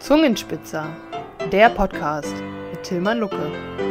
Zungenspitzer, der Podcast mit Tilman Lucke.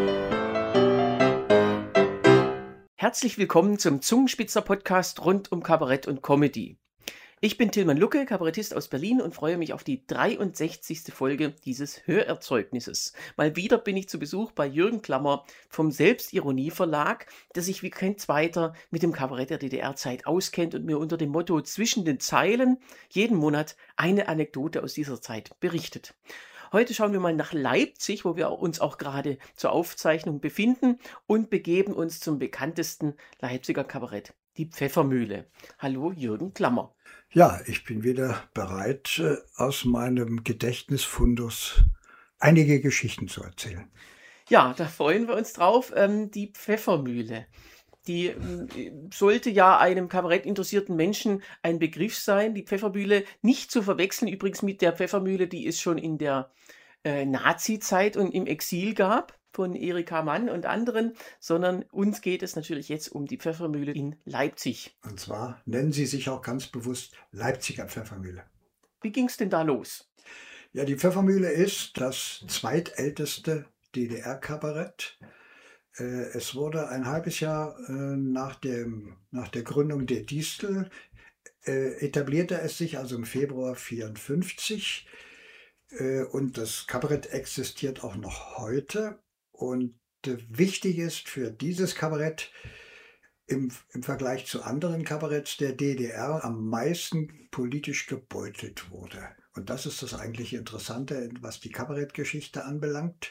Herzlich willkommen zum Zungenspitzer-Podcast rund um Kabarett und Comedy. Ich bin Tilman Lucke, Kabarettist aus Berlin und freue mich auf die 63. Folge dieses Hörerzeugnisses. Mal wieder bin ich zu Besuch bei Jürgen Klammer vom Selbstironie-Verlag, der sich wie kein zweiter mit dem Kabarett der DDR-Zeit auskennt und mir unter dem Motto „Zwischen den Zeilen" jeden Monat eine Anekdote aus dieser Zeit berichtet. Heute schauen wir mal nach Leipzig, wo wir uns auch gerade zur Aufzeichnung befinden, und begeben uns zum bekanntesten Leipziger Kabarett, die Pfeffermühle. Hallo Jürgen Klammer. Ja, ich bin wieder bereit, aus meinem Gedächtnisfundus einige Geschichten zu erzählen. Ja, da freuen wir uns drauf. Die Pfeffermühle, die sollte ja einem kabarettinteressierten Menschen ein Begriff sein. Die Pfeffermühle, nicht zu verwechseln übrigens mit der Pfeffermühle, die es schon in der Nazi-Zeit und im Exil gab, von Erika Mann und anderen, sondern uns geht es natürlich jetzt um die Pfeffermühle in Leipzig. Und zwar nennen sie sich auch ganz bewusst Leipziger Pfeffermühle. Wie ging es denn da los? Ja, die Pfeffermühle ist das zweitälteste DDR-Kabarett. Es wurde ein halbes Jahr nach der Gründung der Distel, etablierte es sich also im Februar 1954. Und das Kabarett existiert auch noch heute. Und wichtig ist für dieses Kabarett im Vergleich zu anderen Kabaretts der DDR am meisten politisch gebeutelt wurde. Und das ist das eigentliche Interessante, was die Kabarettgeschichte anbelangt.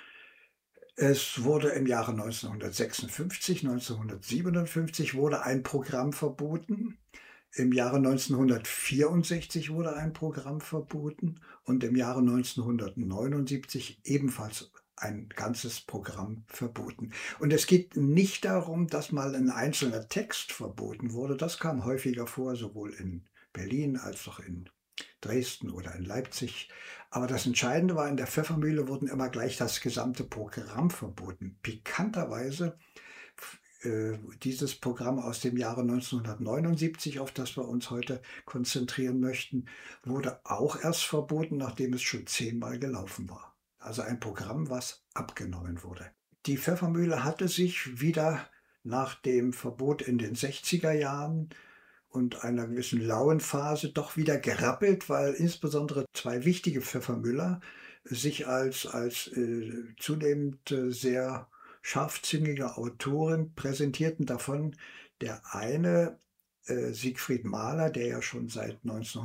Es wurde im Jahre 1956, 1957 wurde ein Programm verboten. Im Jahre 1964 wurde ein Programm verboten und im Jahre 1979 ebenfalls ein ganzes Programm verboten. Und es geht nicht darum, dass mal ein einzelner Text verboten wurde. Das kam häufiger vor, sowohl in Berlin als auch in Dresden oder in Leipzig. Aber das Entscheidende war, in der Pfeffermühle wurden immer gleich das gesamte Programm verboten. Pikanterweise dieses Programm aus dem Jahre 1979, auf das wir uns heute konzentrieren möchten, wurde auch erst verboten, nachdem es schon 10-mal gelaufen war. Also ein Programm, was abgenommen wurde. Die Pfeffermühle hatte sich wieder nach dem Verbot in den 60er Jahren und einer gewissen lauen Phase doch wieder gerappelt, weil insbesondere zwei wichtige Pfeffermüller sich als zunehmend sehr scharfzüngige Autoren präsentierten. Davon der eine, Siegfried Mahler, der ja schon seit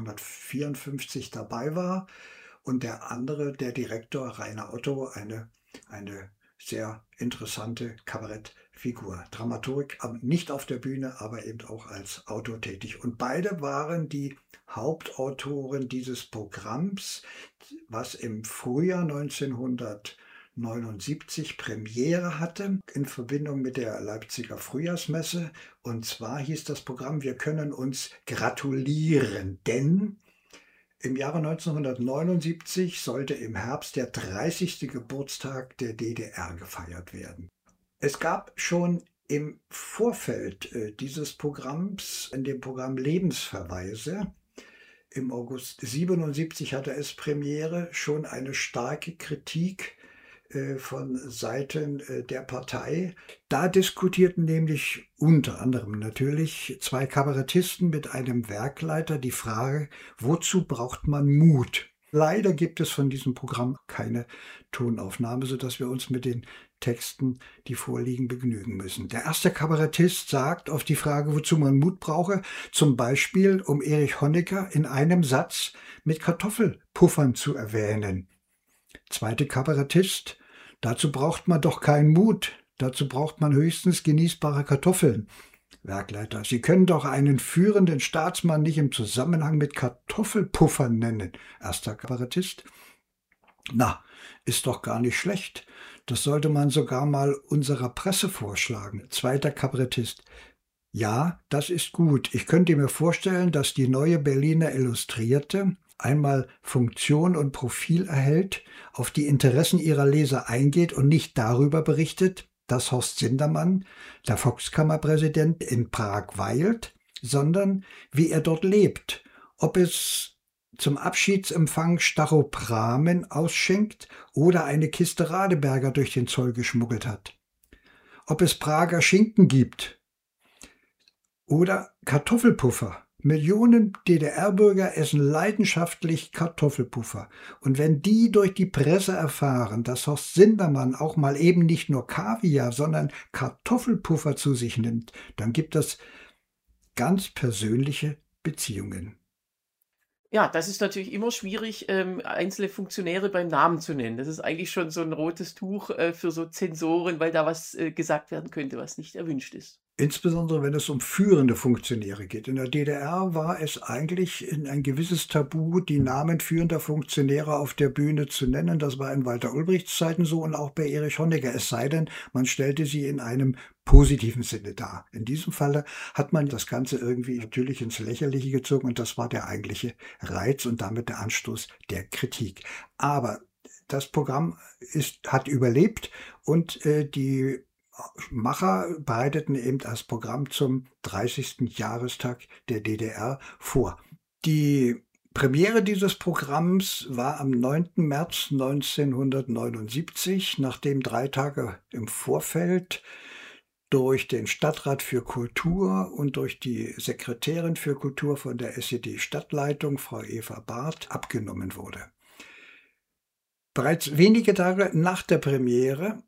1954 dabei war, und der andere, der Direktor Rainer Otto, eine sehr interessante Kabarettfigur. Dramaturg, nicht auf der Bühne, aber eben auch als Autor tätig. Und beide waren die Hauptautoren dieses Programms, was im Frühjahr 1979 Premiere hatte in Verbindung mit der Leipziger Frühjahrsmesse. Und zwar hieß das Programm: Wir können uns gratulieren, denn im Jahre 1979 sollte im Herbst der 30. Geburtstag der DDR gefeiert werden. Es gab schon im Vorfeld dieses Programms, in dem Programm Lebensverweise, im August 1977 hatte es Premiere, schon eine starke Kritik von Seiten der Partei. Da diskutierten nämlich unter anderem natürlich zwei Kabarettisten mit einem Werkleiter die Frage, wozu braucht man Mut? Leider gibt es von diesem Programm keine Tonaufnahme, sodass wir uns mit den Texten, die vorliegen, begnügen müssen. Der erste Kabarettist sagt auf die Frage, wozu man Mut brauche, zum Beispiel, um Erich Honecker in einem Satz mit Kartoffelpuffern zu erwähnen. Zweite Kabarettist: Dazu braucht man doch keinen Mut, dazu braucht man höchstens genießbare Kartoffeln. Werkleiter: Sie können doch einen führenden Staatsmann nicht im Zusammenhang mit Kartoffelpuffern nennen. Erster Kabarettist: Na, ist doch gar nicht schlecht. Das sollte man sogar mal unserer Presse vorschlagen. Zweiter Kabarettist: Ja, das ist gut. Ich könnte mir vorstellen, dass die Neue Berliner Illustrierte einmal Funktion und Profil erhält, auf die Interessen ihrer Leser eingeht und nicht darüber berichtet, dass Horst Sindermann, der Volkskammerpräsident, in Prag weilt, sondern wie er dort lebt. Ob es zum Abschiedsempfang Staropramen ausschenkt oder eine Kiste Radeberger durch den Zoll geschmuggelt hat. Ob es Prager Schinken gibt oder Kartoffelpuffer. Millionen DDR-Bürger essen leidenschaftlich Kartoffelpuffer. Und wenn die durch die Presse erfahren, dass Horst Sindermann auch mal eben nicht nur Kaviar, sondern Kartoffelpuffer zu sich nimmt, dann gibt es ganz persönliche Beziehungen. Ja, das ist natürlich immer schwierig, einzelne Funktionäre beim Namen zu nennen. Das ist eigentlich schon so ein rotes Tuch für so Zensoren, weil da was gesagt werden könnte, was nicht erwünscht ist. Insbesondere wenn es um führende Funktionäre geht. In der DDR war es eigentlich ein gewisses Tabu, die Namen führender Funktionäre auf der Bühne zu nennen. Das war in Walter Ulbrichts Zeiten so und auch bei Erich Honecker. Es sei denn, man stellte sie in einem positiven Sinne dar. In diesem Falle hat man das Ganze irgendwie natürlich ins Lächerliche gezogen und das war der eigentliche Reiz und damit der Anstoß der Kritik. Aber das Programm hat überlebt und die Macher bereiteten eben das Programm zum 30. Jahrestag der DDR vor. Die Premiere dieses Programms war am 9. März 1979, nachdem 3 Tage im Vorfeld durch den Stadtrat für Kultur und durch die Sekretärin für Kultur von der SED-Stadtleitung, Frau Eva Barth, abgenommen wurde. Bereits wenige Tage nach der Premiere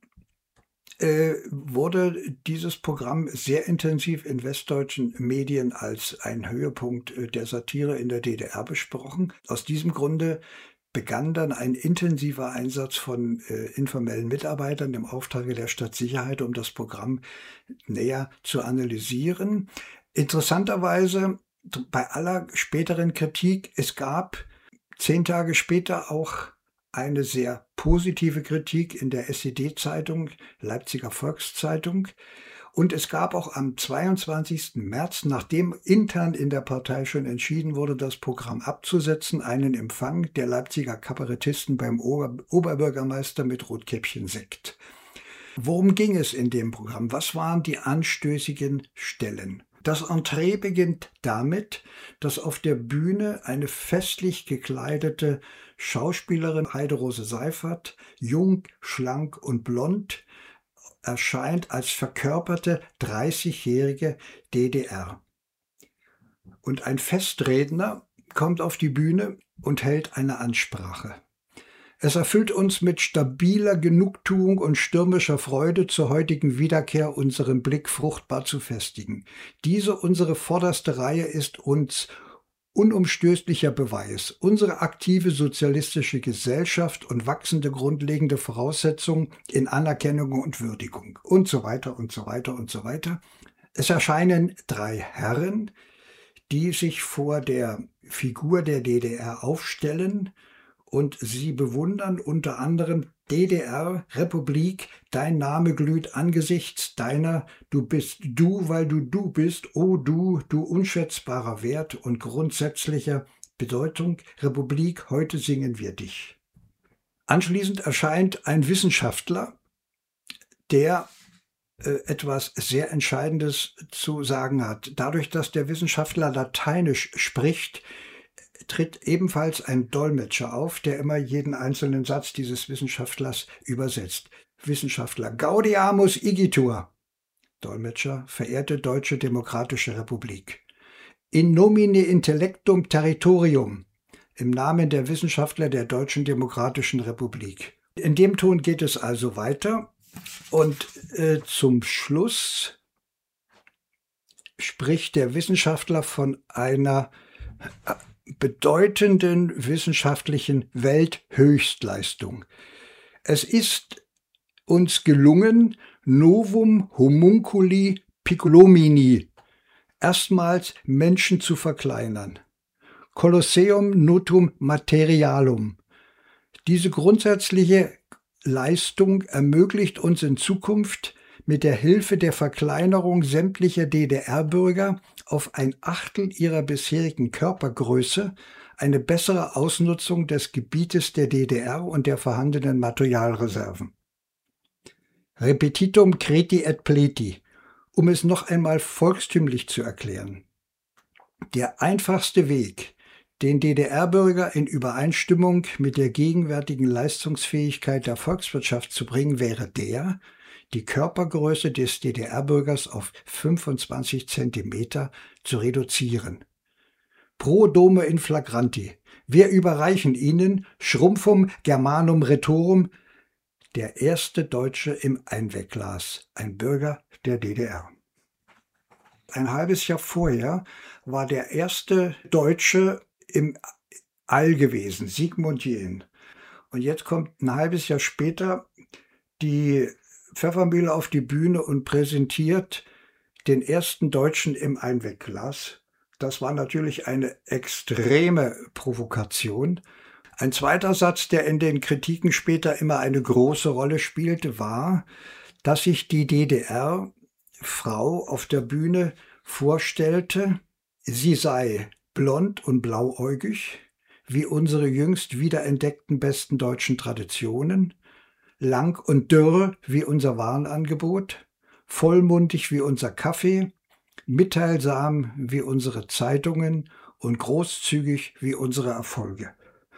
wurde dieses Programm sehr intensiv in westdeutschen Medien als ein Höhepunkt der Satire in der DDR besprochen. Aus diesem Grunde begann dann ein intensiver Einsatz von informellen Mitarbeitern im Auftrage der Stadtsicherheit, um das Programm näher zu analysieren. Interessanterweise, bei aller späteren Kritik, es gab 10 Tage später auch eine sehr positive Kritik in der SED-Zeitung, Leipziger Volkszeitung. Und es gab auch am 22. März, nachdem intern in der Partei schon entschieden wurde, das Programm abzusetzen, einen Empfang der Leipziger Kabarettisten beim Oberbürgermeister mit Rotkäppchen-Sekt. Worum ging es in dem Programm? Was waren die anstößigen Stellen? Das Entree beginnt damit, dass auf der Bühne eine festlich gekleidete Schauspielerin Heiderose Seifert, jung, schlank und blond, erscheint als verkörperte 30-jährige DDR. Und ein Festredner kommt auf die Bühne und hält eine Ansprache. Es erfüllt uns mit stabiler Genugtuung und stürmischer Freude, zur heutigen Wiederkehr unseren Blick fruchtbar zu festigen. Diese unsere vorderste Reihe ist uns unumstößlicher Beweis. Unsere aktive sozialistische Gesellschaft und wachsende grundlegende Voraussetzungen in Anerkennung und Würdigung und so weiter und so weiter und so weiter. Es erscheinen 3 Herren, die sich vor der Figur der DDR aufstellen und sie bewundern unter anderem DDR, Republik, dein Name glüht angesichts deiner, du bist du, weil du bist, oh du unschätzbarer Wert und grundsätzlicher Bedeutung, Republik, heute singen wir dich. Anschließend erscheint ein Wissenschaftler, der etwas sehr Entscheidendes zu sagen hat. Dadurch, dass der Wissenschaftler Lateinisch spricht, tritt ebenfalls ein Dolmetscher auf, der immer jeden einzelnen Satz dieses Wissenschaftlers übersetzt. Wissenschaftler: Gaudeamus igitur. Dolmetscher: verehrte Deutsche Demokratische Republik. In nomine intellectum territorium. Im Namen der Wissenschaftler der Deutschen Demokratischen Republik. In dem Ton geht es also weiter und zum Schluss spricht der Wissenschaftler von einer bedeutenden wissenschaftlichen Welthöchstleistung. Es ist uns gelungen, Novum Homunculi Piccolomini, erstmals Menschen zu verkleinern. Colosseum Notum Materialum. Diese grundsätzliche Leistung ermöglicht uns in Zukunft mit der Hilfe der Verkleinerung sämtlicher DDR-Bürger auf 1/8 ihrer bisherigen Körpergröße eine bessere Ausnutzung des Gebietes der DDR und der vorhandenen Materialreserven. Repetitum creti et pleti, um es noch einmal volkstümlich zu erklären. Der einfachste Weg, Den DDR-Bürger in Übereinstimmung mit der gegenwärtigen Leistungsfähigkeit der Volkswirtschaft zu bringen, wäre die Körpergröße des DDR-Bürgers auf 25 Zentimeter zu reduzieren. Pro domo in flagranti. Wir überreichen Ihnen Schrumpfum Germanum Rhetorum, der erste Deutsche im Einwegglas, ein Bürger der DDR. Ein halbes Jahr vorher war der erste Deutsche im All gewesen, Sigmund Jähn. Und jetzt kommt ein halbes Jahr später die Pfeffermühle auf die Bühne und präsentiert den ersten Deutschen im Einwegglas. Das war natürlich eine extreme Provokation. Ein zweiter Satz, der in den Kritiken später immer eine große Rolle spielte, war, dass sich die DDR-Frau auf der Bühne vorstellte, sie sei blond und blauäugig, wie unsere jüngst wiederentdeckten besten deutschen Traditionen, lang und dürr wie unser Warenangebot, vollmundig wie unser Kaffee, mitteilsam wie unsere Zeitungen und großzügig wie unsere Erfolge.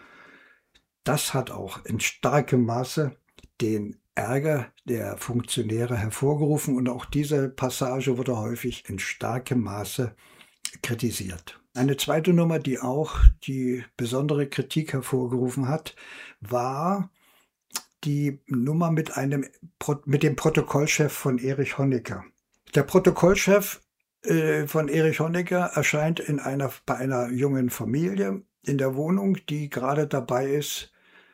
Das hat auch in starkem Maße den Ärger der Funktionäre hervorgerufen und auch diese Passage wurde häufig in starkem Maße kritisiert. Eine zweite Nummer, die auch die besondere Kritik hervorgerufen hat, war die Nummer mit dem Protokollchef von Erich Honecker. Der Protokollchef von Erich Honecker erscheint bei einer jungen Familie in der Wohnung, die gerade dabei ist,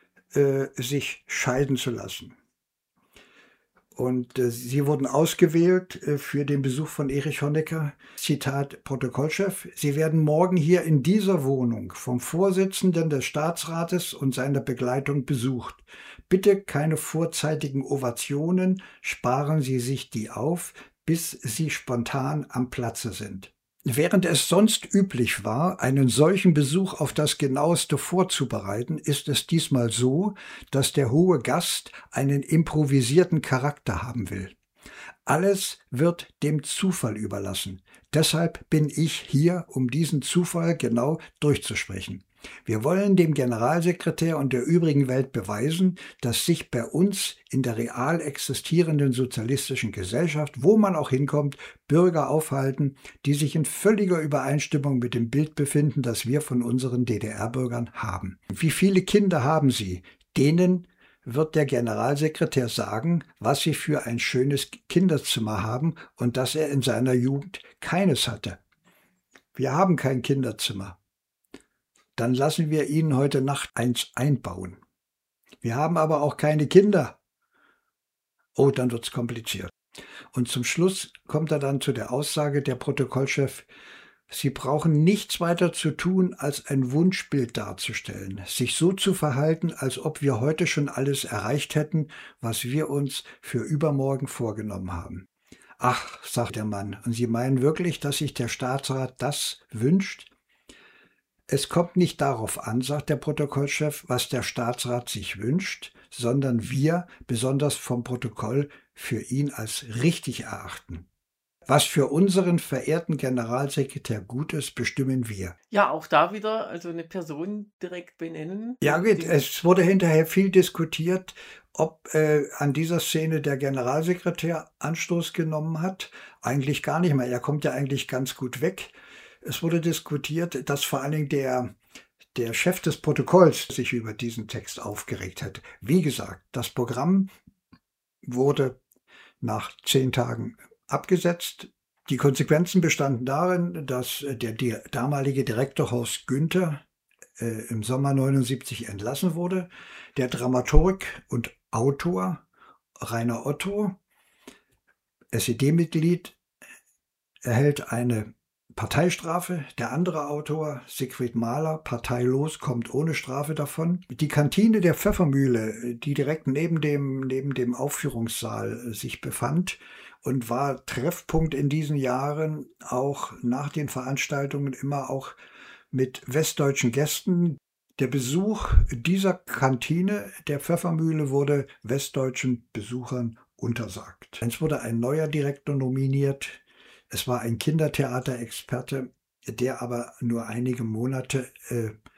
sich scheiden zu lassen. Und sie wurden ausgewählt für den Besuch von Erich Honecker. Zitat Protokollchef: Sie werden morgen hier in dieser Wohnung vom Vorsitzenden des Staatsrates und seiner Begleitung besucht. Bitte keine vorzeitigen Ovationen, sparen Sie sich die auf, bis Sie spontan am Platze sind. Während es sonst üblich war, einen solchen Besuch auf das Genaueste vorzubereiten, ist es diesmal so, dass der hohe Gast einen improvisierten Charakter haben will. Alles wird dem Zufall überlassen. Deshalb bin ich hier, um diesen Zufall genau durchzusprechen. Wir wollen dem Generalsekretär und der übrigen Welt beweisen, dass sich bei uns in der real existierenden sozialistischen Gesellschaft, wo man auch hinkommt, Bürger aufhalten, die sich in völliger Übereinstimmung mit dem Bild befinden, das wir von unseren DDR-Bürgern haben. Wie viele Kinder haben Sie? Denen wird der Generalsekretär sagen, was sie für ein schönes Kinderzimmer haben und dass er in seiner Jugend keines hatte. Wir haben kein Kinderzimmer. Dann lassen wir Ihnen heute Nacht eins einbauen. Wir haben aber auch keine Kinder. Oh, dann wird's kompliziert. Und zum Schluss kommt er dann zu der Aussage der Protokollchef: Sie brauchen nichts weiter zu tun, als ein Wunschbild darzustellen, sich so zu verhalten, als ob wir heute schon alles erreicht hätten, was wir uns für übermorgen vorgenommen haben. Ach, sagt der Mann, und Sie meinen wirklich, dass sich der Staatsrat das wünscht? Es kommt nicht darauf an, sagt der Protokollchef, was der Staatsrat sich wünscht, sondern wir, besonders vom Protokoll, für ihn als richtig erachten. Was für unseren verehrten Generalsekretär gut ist, bestimmen wir. Ja, auch da wieder, also eine Person direkt benennen. Ja gut, es wurde hinterher viel diskutiert, ob an dieser Szene der Generalsekretär Anstoß genommen hat. Eigentlich gar nicht mehr, er kommt ja eigentlich ganz gut weg. Es wurde diskutiert, dass vor allen Dingen der Chef des Protokolls sich über diesen Text aufgeregt hat. Wie gesagt, das Programm wurde nach 10 Tagen abgesetzt. Die Konsequenzen bestanden darin, dass der damalige Direktor Horst Günther im Sommer 79 entlassen wurde. Der Dramaturg und Autor Rainer Otto, SED-Mitglied, erhält eine Parteistrafe. Der andere Autor, Siegfried Mahler, parteilos, kommt ohne Strafe davon. Die Kantine der Pfeffermühle, die direkt neben dem Aufführungssaal sich befand und war Treffpunkt in diesen Jahren, auch nach den Veranstaltungen immer auch mit westdeutschen Gästen. Der Besuch dieser Kantine der Pfeffermühle wurde westdeutschen Besuchern untersagt. Es wurde ein neuer Direktor nominiert. Es war ein Kindertheaterexperte, der aber nur einige Monate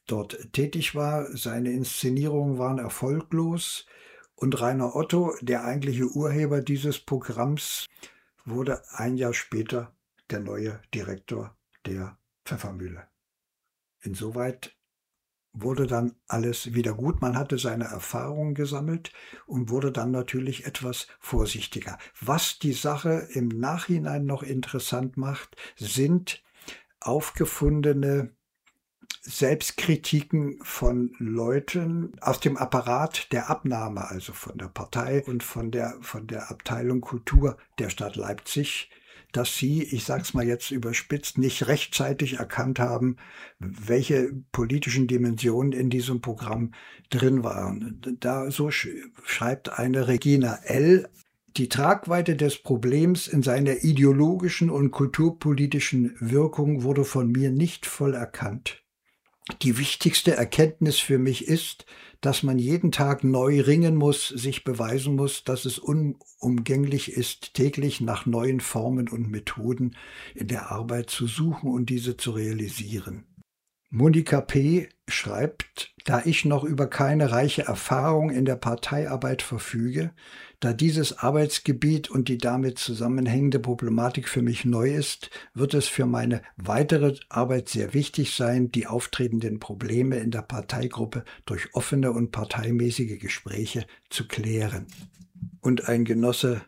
dort tätig war. Seine Inszenierungen waren erfolglos und Rainer Otto, der eigentliche Urheber dieses Programms, wurde ein Jahr später der neue Direktor der Pfeffermühle. Insoweit wurde dann alles wieder gut. Man hatte seine Erfahrungen gesammelt und wurde dann natürlich etwas vorsichtiger. Was die Sache im Nachhinein noch interessant macht, sind aufgefundene Selbstkritiken von Leuten aus dem Apparat der Abnahme, also von der Partei und von der Abteilung Kultur der Stadt Leipzig, dass sie, ich sag's mal jetzt überspitzt, nicht rechtzeitig erkannt haben, welche politischen Dimensionen in diesem Programm drin waren. Da so schreibt eine Regina L. Die Tragweite des Problems in seiner ideologischen und kulturpolitischen Wirkung wurde von mir nicht voll erkannt. Die wichtigste Erkenntnis für mich ist, dass man jeden Tag neu ringen muss, sich beweisen muss, dass es unumgänglich ist, täglich nach neuen Formen und Methoden in der Arbeit zu suchen und diese zu realisieren. Monika P. schreibt, da ich noch über keine reiche Erfahrung in der Parteiarbeit verfüge, da dieses Arbeitsgebiet und die damit zusammenhängende Problematik für mich neu ist, wird es für meine weitere Arbeit sehr wichtig sein, die auftretenden Probleme in der Parteigruppe durch offene und parteimäßige Gespräche zu klären. Und ein Genosse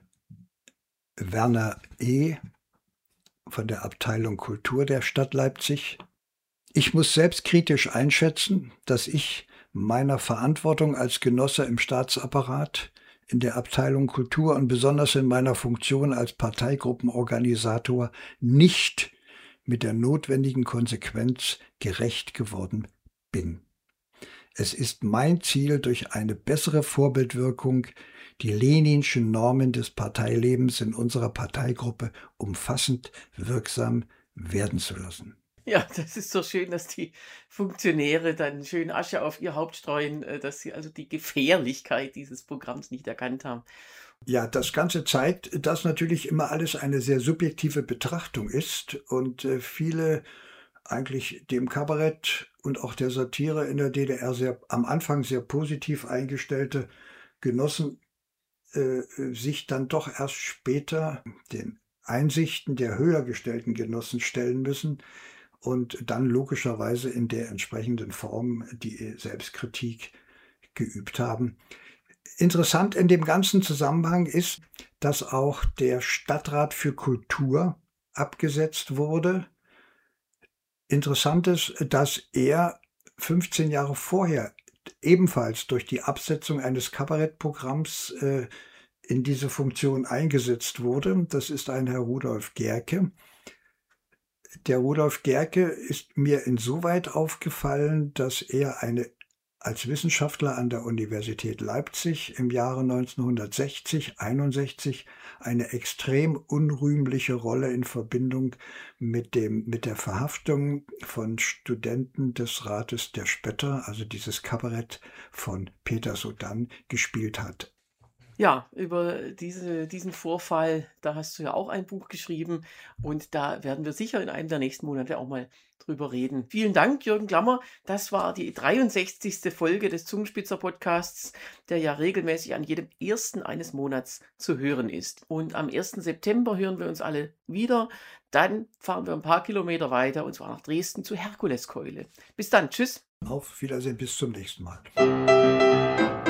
Werner E. von der Abteilung Kultur der Stadt Leipzig: Ich muss selbstkritisch einschätzen, dass ich meiner Verantwortung als Genosse im Staatsapparat, in der Abteilung Kultur und besonders in meiner Funktion als Parteigruppenorganisator nicht mit der notwendigen Konsequenz gerecht geworden bin. Es ist mein Ziel, durch eine bessere Vorbildwirkung die leninschen Normen des Parteilebens in unserer Parteigruppe umfassend wirksam werden zu lassen. Ja, das ist so schön, dass die Funktionäre dann schön Asche auf ihr Haupt streuen, dass sie also die Gefährlichkeit dieses Programms nicht erkannt haben. Ja, das Ganze zeigt, dass natürlich immer alles eine sehr subjektive Betrachtung ist und viele eigentlich dem Kabarett und auch der Satire in der DDR am Anfang sehr positiv eingestellte Genossen sich dann doch erst später den Einsichten der höher gestellten Genossen stellen müssen und dann logischerweise in der entsprechenden Form die Selbstkritik geübt haben. Interessant in dem ganzen Zusammenhang ist, dass auch der Stadtrat für Kultur abgesetzt wurde. Interessant ist, dass er 15 Jahre vorher ebenfalls durch die Absetzung eines Kabarettprogramms in diese Funktion eingesetzt wurde. Das ist ein Herr Rudolf Gerke. Der Rudolf Gerke ist mir insoweit aufgefallen, dass er als Wissenschaftler an der Universität Leipzig im Jahre 1961 eine extrem unrühmliche Rolle in Verbindung mit der Verhaftung von Studenten des Rates der Spötter, also dieses Kabarett von Peter Sodann, gespielt hat. Ja, über diesen Vorfall, da hast du ja auch ein Buch geschrieben und da werden wir sicher in einem der nächsten Monate auch mal drüber reden. Vielen Dank, Jürgen Klammer. Das war die 63. Folge des Zungenspitzer-Podcasts, der ja regelmäßig an jedem ersten eines Monats zu hören ist. Und am 1. September hören wir uns alle wieder. Dann fahren wir ein paar Kilometer weiter und zwar nach Dresden zur Herkuleskeule. Bis dann, tschüss. Auf Wiedersehen, bis zum nächsten Mal.